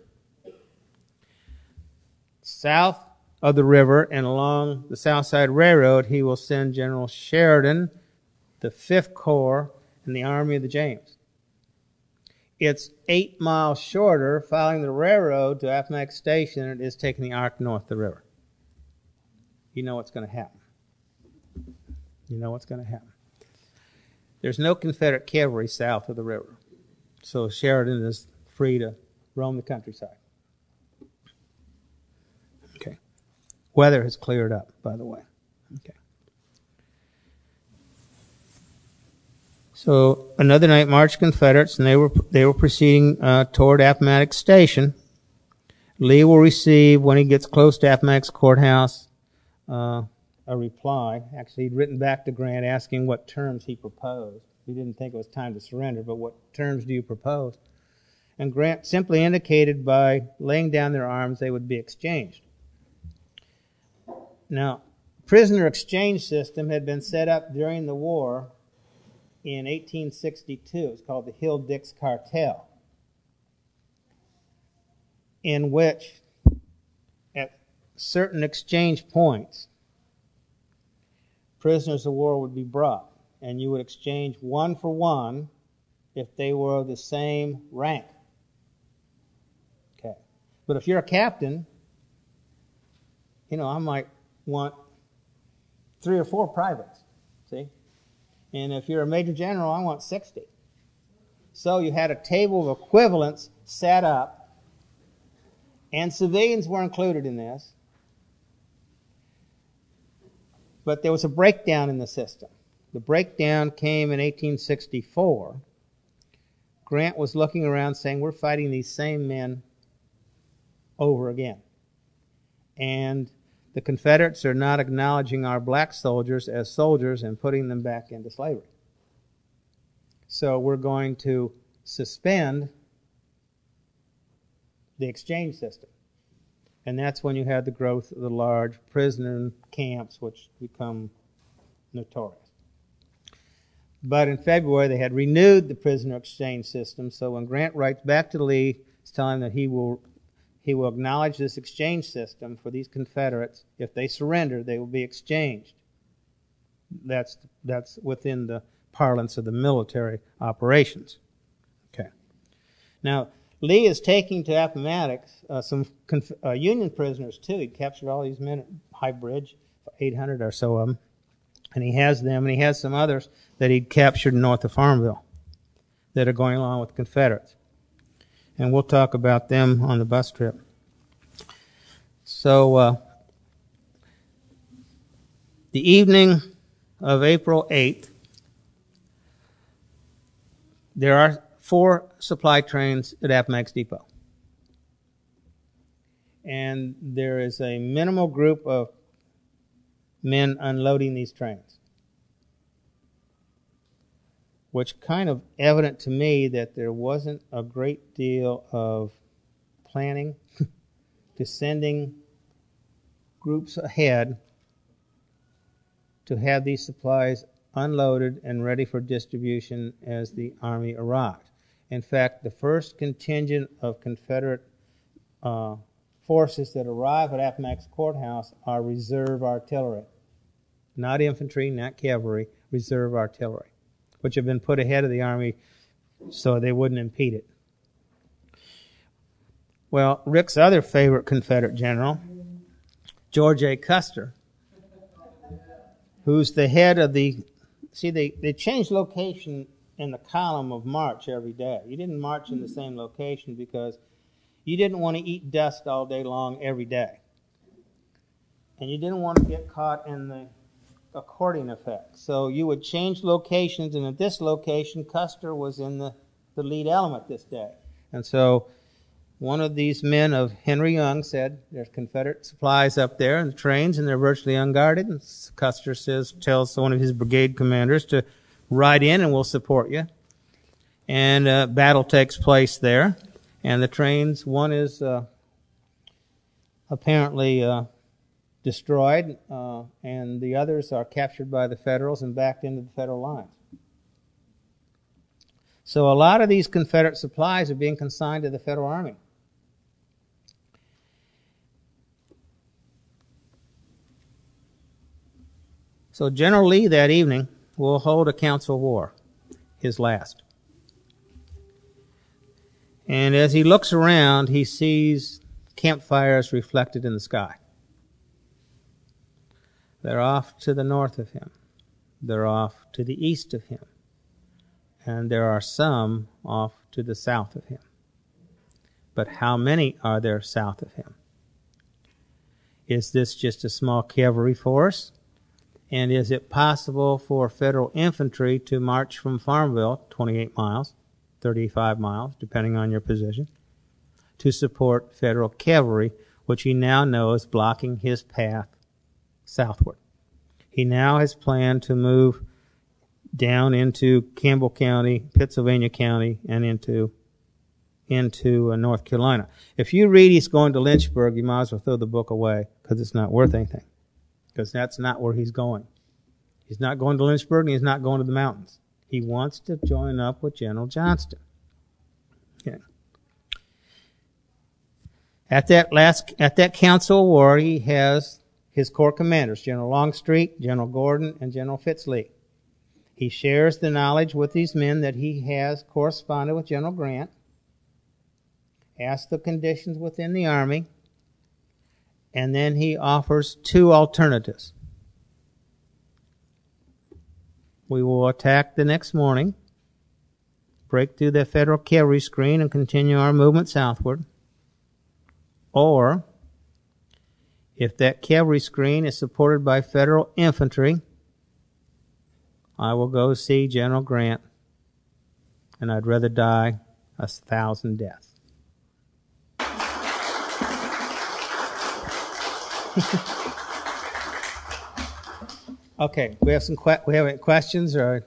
South of the river and along the South Side Railroad, he will send General Sheridan, the 5th Corps, and the Army of the James. It's 8 miles shorter following the railroad to Appomattox Station than it is taking the arc north the river. You know what's going to happen. You know what's going to happen. There's no Confederate cavalry south of the river, so Sheridan is free to roam the countryside. Okay. Weather has cleared up, by the way. Okay. So another night marched Confederates, and they were proceeding toward Appomattox Station. Lee will receive, when he gets close to Appomattox Courthouse, a reply. Actually, he'd written back to Grant asking what terms he proposed. He didn't think it was time to surrender, but what terms do you propose? And Grant simply indicated by laying down their arms they would be exchanged. Now, prisoner exchange system had been set up during the war in 1862. It's called the Hill-Dix Cartel, in which at certain exchange points, prisoners of war would be brought, and you would exchange one for one if they were of the same rank. Okay. But if you're a captain, I might want 3 or 4 privates, see? And if you're a major general, I want 60. So you had a table of equivalents set up, and civilians were included in this. But there was a breakdown in the system. The breakdown came in 1864. Grant was looking around saying, we're fighting these same men over again. And the Confederates are not acknowledging our black soldiers as soldiers and putting them back into slavery. So we're going to suspend the exchange system. And that's when you had the growth of the large prisoner camps, which become notorious. But in February, they had renewed the prisoner exchange system. So when Grant writes back to Lee, it's telling that he will acknowledge this exchange system for these Confederates. If they surrender, they will be exchanged. That's within the parlance of the military operations. Okay. Now, Lee is taking to Appomattox some Union prisoners, too. He captured all these men at High Bridge, 800 or so of them. And he has them, and he has some others that he'd captured north of Farmville that are going along with Confederates. And we'll talk about them on the bus trip. So, the evening of April 8th, there are 4 supply trains at Appomattox Depot. And there is a minimal group of men unloading these trains, which kind of evident to me that there wasn't a great deal of planning to sending groups ahead to have these supplies unloaded and ready for distribution as the Army arrived. In fact, the first contingent of Confederate forces that arrive at Appomattox Courthouse are reserve artillery. Not infantry, not cavalry, reserve artillery, which have been put ahead of the Army so they wouldn't impede it. Well, Rick's other favorite Confederate general, George A. Custer, who's the head of the... See, they changed location in the column of march every day. You didn't march in the same location because you didn't want to eat dust all day long every day. And you didn't want to get caught in the accordion effect. So you would change locations, and at this location, Custer was in the lead element this day. And so one of these men of Henry Young said, there's Confederate supplies up there in the trains, and they're virtually unguarded. And Custer tells one of his brigade commanders to ride in, and we'll support you. And battle takes place there. And the trains, one is apparently destroyed, and the others are captured by the Federals and backed into the Federal lines. So a lot of these Confederate supplies are being consigned to the Federal Army. So General Lee that evening will hold a council of war, his last. And as he looks around, he sees campfires reflected in the sky. They're off to the north of him. They're off to the east of him. And there are some off to the south of him. But how many are there south of him? Is this just a small cavalry force? And is it possible for Federal infantry to march from Farmville, 28 miles, 35 miles, depending on your position, to support Federal cavalry, which he now knows blocking his path southward? He now has planned to move down into Campbell County, Pittsylvania County, and into North Carolina. If you read he's going to Lynchburg, you might as well throw the book away because it's not worth anything, because that's not where he's going. He's not going to Lynchburg, and he's not going to the mountains. He wants to join up with General Johnston. Okay. At that council of war, he has his corps commanders, General Longstreet, General Gordon, and General Fitz-Lee. He shares the knowledge with these men that he has corresponded with General Grant, asked the conditions within the Army, and then he offers two alternatives. We will attack the next morning, break through the Federal cavalry screen, and continue our movement southward. Or, if that cavalry screen is supported by Federal infantry, I will go see General Grant, and I'd rather die 1,000 deaths. Okay, we have any questions or?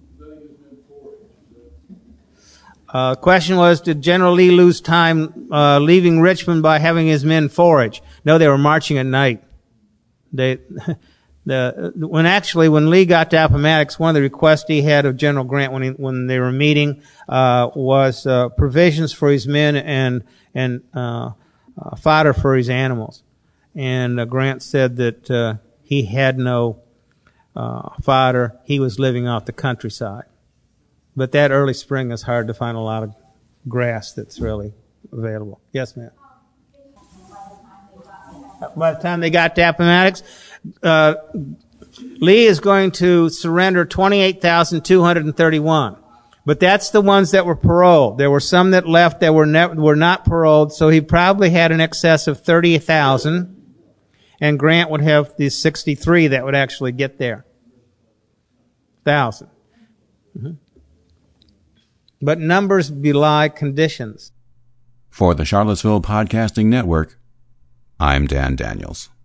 Question was, did General Lee lose time leaving Richmond by having his men forage? No, they were marching at night. When Lee got to Appomattox, one of the requests he had of General Grant when they were meeting was provisions for his men and fodder for his animals. And Grant said that he had no fodder. He was living off the countryside. But that early spring is hard to find a lot of grass that's really available. Yes, ma'am. By the time they got to Appomattox, Lee is going to surrender 28,231. But that's the ones that were paroled. There were some that left that were not paroled, so he probably had an excess of 30,000. And Grant would have these 63 that would actually get there. 1,000. Mm-hmm. But numbers belie conditions. For the Charlottesville Podcasting Network, I'm Dan Daniels.